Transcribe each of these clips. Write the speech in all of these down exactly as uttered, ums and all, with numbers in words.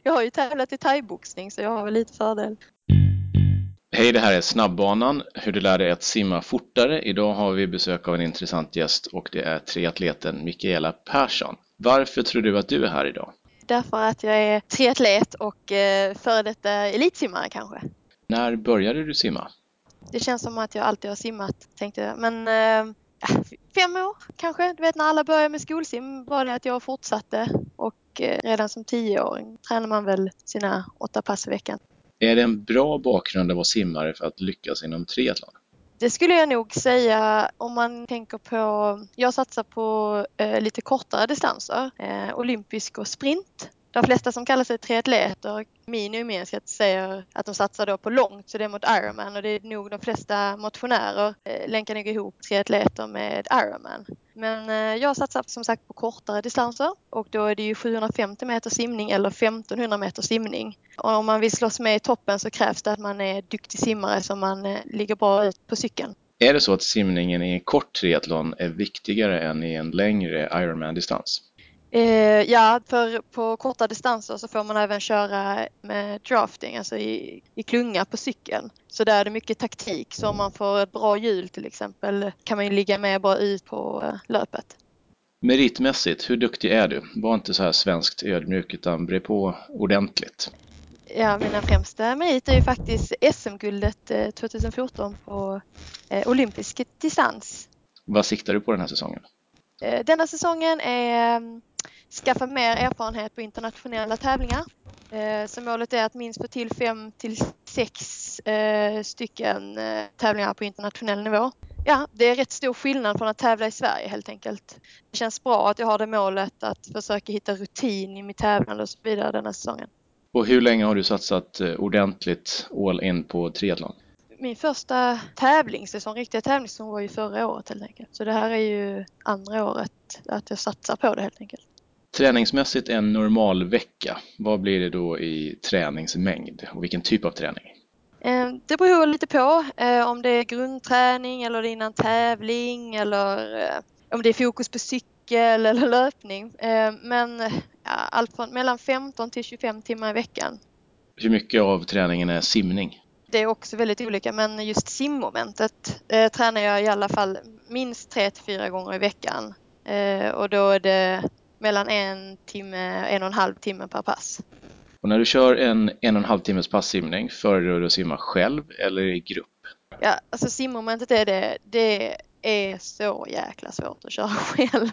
Jag har ju tävlat i thaiboxning så jag har väl lite fördel. Hej, det här är Snabbbanan, hur du lär dig att simma fortare. Idag har vi besök av en intressant gäst och det är triatleten Mikaela Persson. Varför tror du att du är här idag? Därför att jag är triatlet och eh, före detta elitsimmare kanske. När började du simma? Det känns som att jag alltid har simmat, tänkte jag. Men eh, fem år kanske. Du vet, när alla började med skolsim var det att jag fortsatte. Och eh, redan som tioåring tränar man väl sina åtta pass i veckan. Är det en bra bakgrund att vara simmare för att lyckas inom triathlon? Det skulle jag nog säga om man tänker på, jag satsar på eh, lite kortare distanser, eh, olympisk och sprint. De flesta som kallar sig triatleter, min gemenskap säger att de satsar då på långt, så det är mot Ironman, och det är nog de flesta motionärer eh, länkar nog ihop triatleter med Ironman. Men eh, jag satsar som sagt på kortare distanser och då är det ju sjuhundrafemtio meter simning eller femtonhundra meter simning. Och om man vill slåss med i toppen så krävs det att man är duktig simmare så man eh, ligger bra ut på cykeln. Är det så att simningen i en kort triathlon är viktigare än i en längre Ironman-distans? Eh, ja, för på korta distanser så får man även köra med drafting, alltså i, i klunga på cykeln. Så där är det mycket taktik. Så om man får ett bra hjul till exempel kan man ju ligga med bara ut på eh, löpet. Meritmässigt, hur duktig är du? Var inte så här svenskt ödmjuk utan bre på ordentligt. Ja, mina främsta meriter är ju faktiskt S M-guldet eh, tjugohundrafjorton på eh, olympisk distans. Vad siktar du på den här säsongen? Eh, denna säsongen är eh, skaffa mer erfarenhet på internationella tävlingar. Eh, så målet är att minst få till fem till sex eh, stycken eh, tävlingar på internationell nivå. Ja, det är rätt stor skillnad från att tävla i Sverige helt enkelt. Det känns bra att jag har det målet att försöka hitta rutin i mitt tävlande och så vidare denna säsongen. Och hur länge har du satsat ordentligt all in på triathlon? Min första tävlingssäsong, riktiga tävlingssäsong var ju förra året helt enkelt. Så det här är ju andra året att jag satsar på det helt enkelt. Träningsmässigt en normal vecka. Vad blir det då i träningsmängd och vilken typ av träning? Det beror lite på om det är grundträning eller det är innan tävling eller om det är fokus på cykel eller löpning. Men ja, allt från mellan femton till tjugofem timmar i veckan. Hur mycket av träningen är simning? Det är också väldigt olika, men just simmomentet eh, tränar jag i alla fall minst tre till fyra gånger i veckan. Eh, och då är det mellan en timme, en och en halv timme per pass. Och när du kör en en och en halv timmes passimning, föredrar du att simma själv eller i grupp? Ja, alltså simmomentet är det, det är så jäkla svårt att köra själv.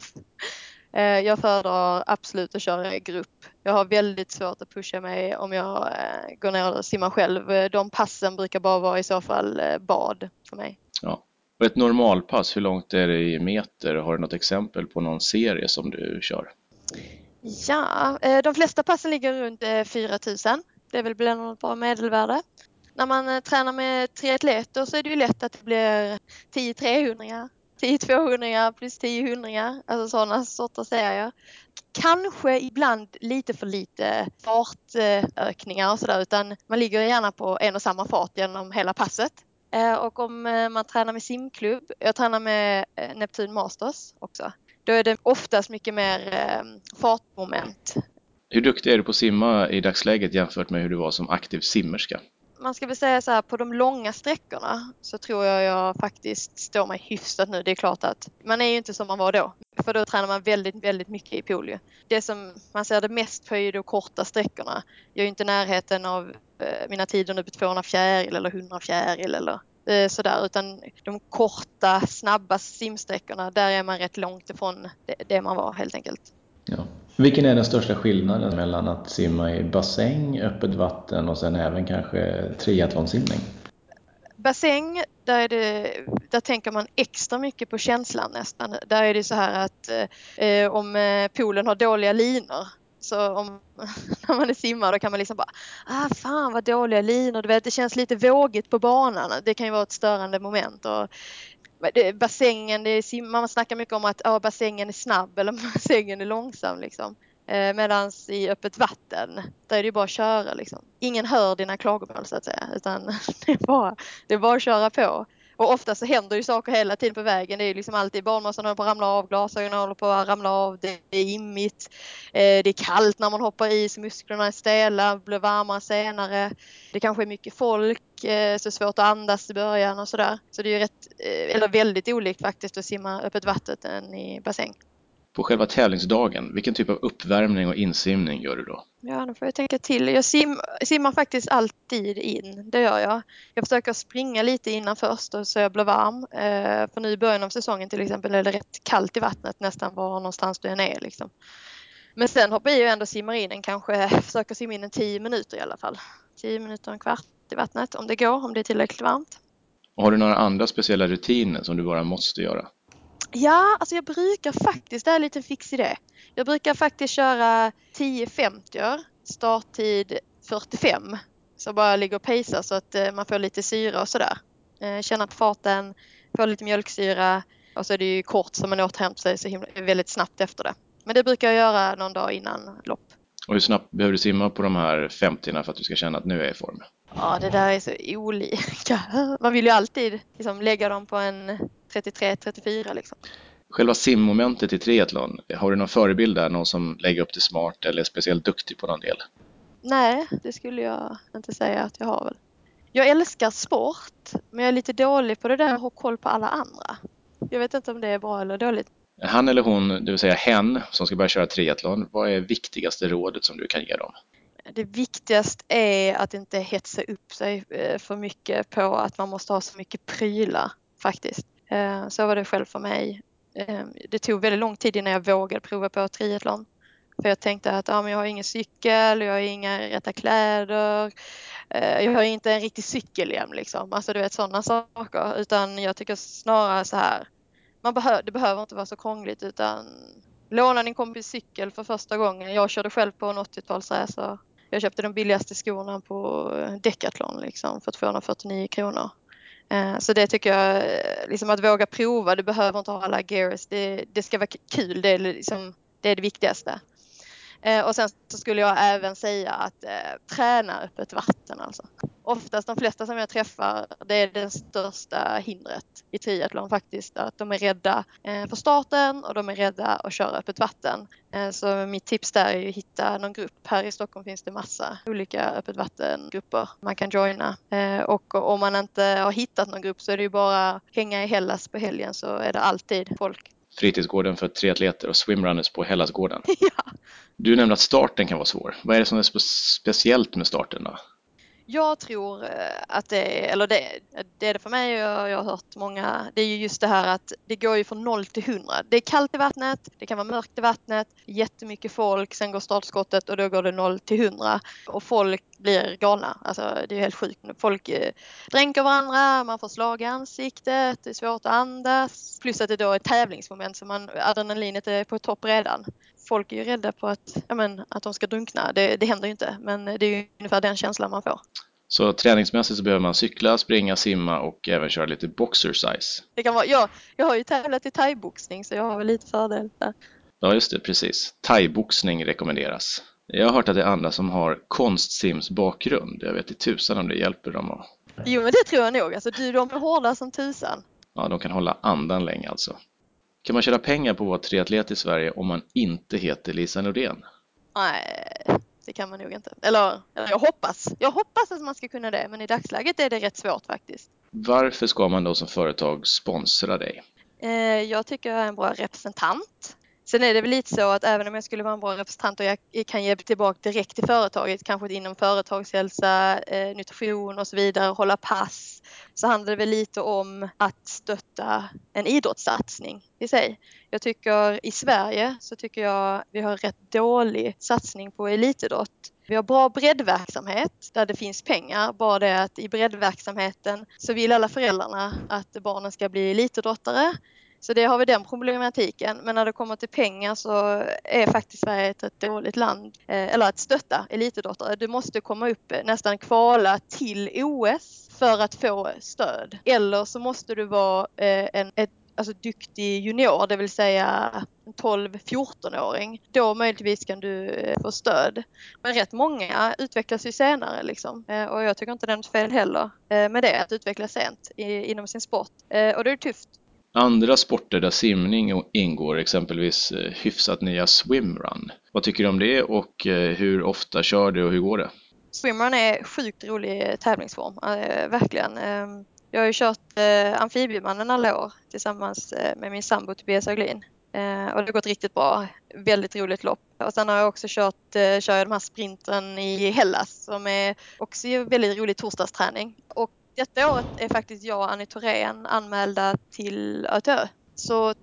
Eh, jag föredrar absolut att köra i grupp. Jag har väldigt svårt att pusha mig om jag eh, går ner och simmar själv. De passen brukar bara vara i så fall eh, bad för mig. Ja. Och ett normalpass, hur långt är det i meter? Har du något exempel på någon serie som du kör? Ja, de flesta passen ligger runt fyra tusen. Det är väl bland ett bra medelvärde. När man tränar med triatleter så är det ju lätt att det blir tio trehundra, tio tvåhundra plus tio hundra. Alltså sådana sorters serier. Kanske ibland lite för lite fartökningar och sådär, utan man ligger gärna på en och samma fart genom hela passet. Och om man tränar med simklubb, jag tränar med Neptun Masters också. Då är det oftast mycket mer eh, fartmoment. Hur duktig är du på att simma i dagsläget jämfört med hur du var som aktiv simmerska? Man ska väl säga så här, på de långa sträckorna så tror jag jag faktiskt står mig hyfsat nu. Det är klart att man är ju inte som man var då. För då tränar man väldigt, väldigt mycket i pool. Det som man ser det mest på är de korta sträckorna. Jag är ju inte i närheten av eh, mina tider nu på tvåhundra fjäril eller hundra fjäril eller eh, sådär. Utan de korta, snabba simsträckorna, där är man rätt långt ifrån det, det man var helt enkelt. Ja. Vilken är den största skillnaden mellan att simma i bassäng, öppet vatten och sen även kanske triathlonsimning? Bassäng, där, är det, där tänker man extra mycket på känslan nästan. Där är det så här att eh, om poolen har dåliga linor, så om, när man är simmare då kan man liksom bara, ah fan vad dåliga linor, du vet, det känns lite vågigt på banan. Det kan ju vara ett störande moment. Och det, bassängen, det är, man snackar mycket om att ah, bassängen är snabb eller bassängen är långsam liksom. Eh, Medan i öppet vatten, där är det bara att köra liksom. Ingen hör dina klagomål så att säga, utan det är bara, det är bara att köra på. Och ofta så händer ju saker hela tiden på vägen. Det är ju liksom alltid barnmorsan håller på att ramla av, glasögonen håller på att ramla av, det är immigt, eh, det är kallt när man hoppar i så musklerna är stela, blir varmare senare. Det kanske är mycket folk, eh, så svårt att andas i början och sådär. Så det är ju rätt, eh, eller väldigt olikt faktiskt att simma öppet vatten än i bassäng. På själva tävlingsdagen, vilken typ av uppvärmning och insimning gör du då? Ja, nu får jag tänka till. Jag sim, simmar faktiskt alltid in, det gör jag. Jag försöker springa lite innan först så jag blir varm. Eh, för nu i början av säsongen till exempel är det rätt kallt i vattnet nästan var någonstans du än är. Liksom. Men sen hoppar jag ju ändå simmar in en kanske, försöker simma in en tio minuter i alla fall. Tio minuter och en kvart i vattnet om det går, om det är tillräckligt varmt. Och har du några andra speciella rutiner som du bara måste göra? Ja, alltså jag brukar faktiskt, det är lite fix i det. Jag brukar faktiskt köra tio femtio, starttid fyrtiofem. Så bara ligga och pejsa så att man får lite syra och sådär. Känna på farten, få lite mjölksyra och så är det ju kort som man återhämtar sig så himla, väldigt snabbt efter det. Men det brukar jag göra någon dag innan lopp. Och hur snabbt behöver du simma på de här femtio för att du ska känna att nu är jag i form? Ja, det där är så olika. Man vill ju alltid liksom lägga dem på en trettiotre trettiofyra liksom. Själva simmomentet i triathlon, har du någon förebild där? Någon som lägger upp det smart eller är speciellt duktig på någon del? Nej, det skulle jag inte säga att jag har väl. Jag älskar sport, men jag är lite dålig på det där att ha koll på alla andra. Jag vet inte om det är bra eller dåligt. Han eller hon, det vill säga hen, som ska börja köra triathlon, vad är viktigaste rådet som du kan ge dem? Det viktigaste är att inte hetsa upp sig för mycket på att man måste ha så mycket prylar faktiskt. Så var det själv för mig. Det tog väldigt lång tid innan jag vågade prova på triathlon. För jag tänkte att ja, men jag har ingen cykel, jag har inga rätta kläder, jag har inte en riktig cykelhjälm liksom. Alltså du vet sådana saker. Utan jag tycker snarare så här, man behöver, det behöver inte vara så krångligt utan låna din kompis cykel för första gången. Jag körde själv på en åttiotalsresa. Jag köpte de billigaste skorna på Decathlon liksom för tvåhundrafyrtionio kronor. Så det tycker jag, liksom att våga prova, det behöver inte ha alla gears. Det, det ska vara kul, det är, liksom, det är det viktigaste. Och sen så skulle jag även säga att eh, träna öppet vatten alltså. Oftast de flesta som jag träffar, det är det största hindret i triathlon faktiskt. Att de är rädda eh, för starten och de är rädda att köra öppet vatten. Eh, så mitt tips där är att hitta någon grupp. Här i Stockholm finns det massa olika öppet vattengrupper man kan joina. Eh, och om man inte har hittat någon grupp så är det ju bara hänga i Hellas på helgen så är det alltid folk. Fritidsgården för triatleter och swimrunners på Hellasgården. Ja. Du nämnde att starten kan vara svår. Vad är det som är spe- speciellt med starten då? Jag tror att det är, eller det, det är det för mig och jag har hört många, det är ju just det här att det går ju från noll till hundra. Det är kallt i vattnet, det kan vara mörkt i vattnet, jättemycket folk, sen går startskottet och då går det noll till hundra och folk blir galna. Alltså det är helt sjukt. Folk dränker varandra, man får slag i ansiktet, det är svårt att andas. Plus att det då är tävlingsmoment så man, adrenalinet är på topp redan. Folk är ju rädda på att, ja men, att de ska drunkna. Det, det händer ju inte, men det är ju ungefär den känslan man får. Så träningsmässigt så behöver man cykla, springa, simma och även köra lite boxercise. Det kan vara, ja, jag har ju tävlat i thaiboxning så jag har väl lite fördel där. Ja just det, precis. Thaiboxning rekommenderas. Jag har hört att det är andra som har konstsims bakgrund. Jag vet inte tusan om det hjälper dem. Att... Jo men det tror jag nog. Alltså du, de är hårda som tusan. Ja, de kan hålla andan länge alltså. Kan man tjäna pengar på att vara triatlet i Sverige om man inte heter Lisa Nordén? Nej, det kan man nog inte. Eller, eller jag hoppas. Jag hoppas att man ska kunna det, men i dagsläget är det rätt svårt faktiskt. Varför ska man då som företag sponsra dig? Eh, jag tycker jag är en bra representant. Sen är det väl lite så att även om jag skulle vara en bra representant och jag kan ge tillbaka direkt till företaget, kanske inom företagshälsa, eh, nutrition och så vidare, hålla pass, så handlar det väl lite om att stötta en idrottssatsning i sig. Jag tycker i Sverige så tycker jag vi har rätt dålig satsning på elitidrott. Vi har bra breddverksamhet där det finns pengar, bara det att i breddverksamheten så vill alla föräldrarna att barnen ska bli elitidrottare. Så det har vi den problematiken. Men när det kommer till pengar så är faktiskt Sverige ett, ett dåligt land. Eh, eller att stötta elitidrottare. Du måste komma upp nästan kvala till O S för att få stöd. Eller så måste du vara eh, en, ett alltså, duktig junior, det vill säga en tolv fjorton-åring, då möjligtvis kan du få stöd. Men rätt många utvecklas ju senare liksom. Och jag tycker inte det är något fel heller med det, att utvecklas sent inom sin sport. Och det är tufft. Andra sporter där simning ingår, exempelvis hyfsat nya swimrun. Vad tycker du om det och hur ofta kör du och hur går det? Swimrun är sjukt rolig tävlingsform, äh, verkligen. Ähm, jag har ju kört äh, Amfibiemannen alla år tillsammans äh, med min sambo Tobias Öglin. Äh, och det har gått riktigt bra. Väldigt roligt lopp. Och sen har jag också kört äh, kör jag de här sprinten i Hellas som är också väldigt rolig torsdagsträning. Och detta året är faktiskt jag och Annie Thorén anmälda till ÖTÖ. Så,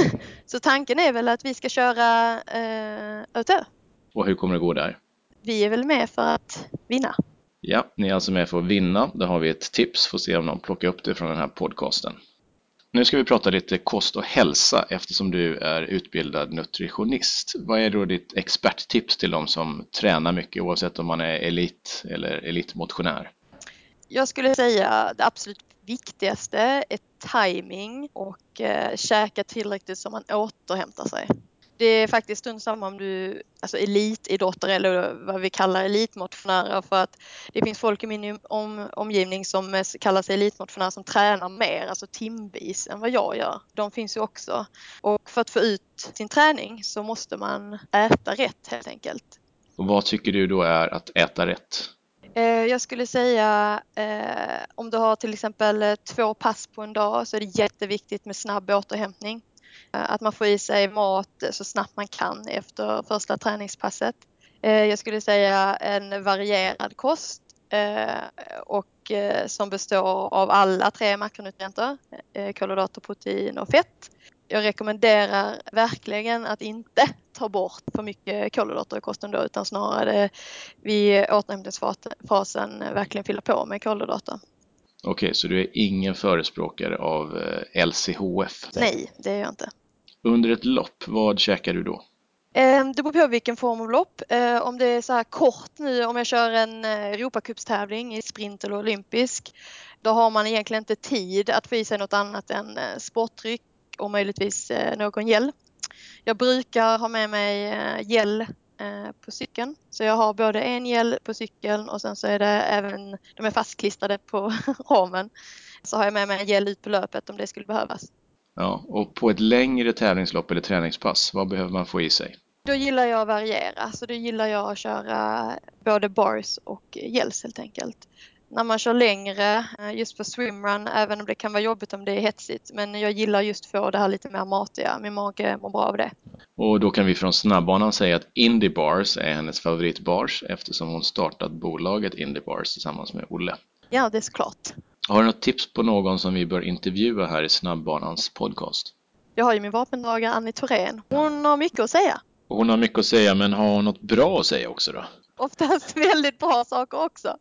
så tanken är väl att vi ska köra äh, ÖTÖ. Och hur kommer det gå där? Vi är väl med för att vinna. Ja, ni är alltså med för att vinna. Då har vi ett tips. Får se om någon plockar upp det från den här podcasten. Nu ska vi prata lite kost och hälsa eftersom du är utbildad nutritionist. Vad är då ditt experttips till de som tränar mycket oavsett om man är elit eller elitmotionär? Jag skulle säga det absolut viktigaste är timing och eh, käka tillräckligt så man återhämtar sig. Det är faktiskt stund samma om du alltså elitidrottare eller vad vi kallar elitmotionärer, för att det finns folk i min om, omgivning som kallar sig elitmotionärer som tränar mer, alltså timvis än vad jag gör. De finns ju också. Och för att få ut sin träning så måste man äta rätt helt enkelt. Och vad tycker du då är att äta rätt? Jag skulle säga eh, om du har till exempel två pass på en dag så är det jätteviktigt med snabb återhämtning. Att man får i sig mat så snabbt man kan efter första träningspasset. Eh, jag skulle säga en varierad kost eh, och eh, som består av alla tre makronutrienter, eh, kolhydrater, protein och fett. Jag rekommenderar verkligen att inte ta bort för mycket kolhydrater i kosten då, utan snarare vid återhämtningsfasen verkligen fylla på med kolhydrater. Okej, så du är ingen förespråkare av L C H F? Nej, det är jag inte. Under ett lopp, vad käkar du då? Det beror på vilken form av lopp. Om det är så här kort nu, om jag kör en Europacupstävling i sprint eller olympisk, då har man egentligen inte tid att få i sig något annat än sportdryck och möjligtvis någon gel. Jag brukar ha med mig gel på cykeln. Så jag har både en gel på cykeln och sen så är det även, de är fastklistrade på ramen. Så har jag med mig en gel ut på löpet om det skulle behövas. Ja, och på ett längre tävlingslopp eller träningspass, vad behöver man få i sig? Då gillar jag att variera, så då gillar jag att köra både bars och gels helt enkelt. När man kör längre, just för swimrun, även om det kan vara jobbigt om det är hetsigt, men jag gillar just få det här lite mer matiga, min mage mår bra av det. Och då kan vi från snabbbanan säga att Indy Bars är hennes favoritbars eftersom hon startat bolaget Indy Bars tillsammans med Olle. Ja, det är såklart. Har du något tips på någon som vi bör intervjua här i snabbbanans podcast? Jag har ju min vapendragare Annie Thorén. Hon har mycket att säga. Och hon har mycket att säga, men har hon något bra att säga också då? Oftast väldigt bra saker också.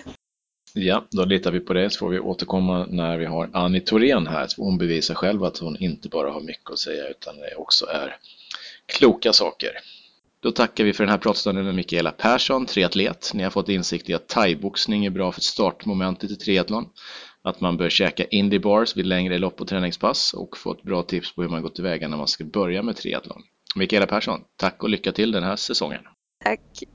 Ja, då litar vi på det, så får vi återkomma när vi har Annie Thorén här. Så hon bevisar själv att hon inte bara har mycket att säga utan det också är kloka saker. Då tackar vi för den här pratstunden med Mikaela Persson, triatlet. Ni har fått insikt i att thaiboxning är bra för startmomentet i triathlon. Att man bör käka Indy Bars vid längre lopp och träningspass och få ett bra tips på hur man går tillväga när man ska börja med triathlon. Mikaela Persson, tack och lycka till den här säsongen. Tack.